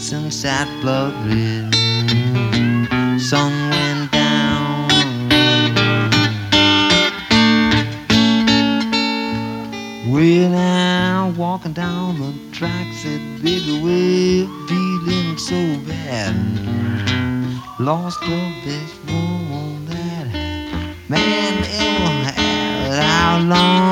face and sat blood red. Sun went down. Way down, walking down the track, said, baby, we're feeling so bad. Lost the best woman that man ever had. How long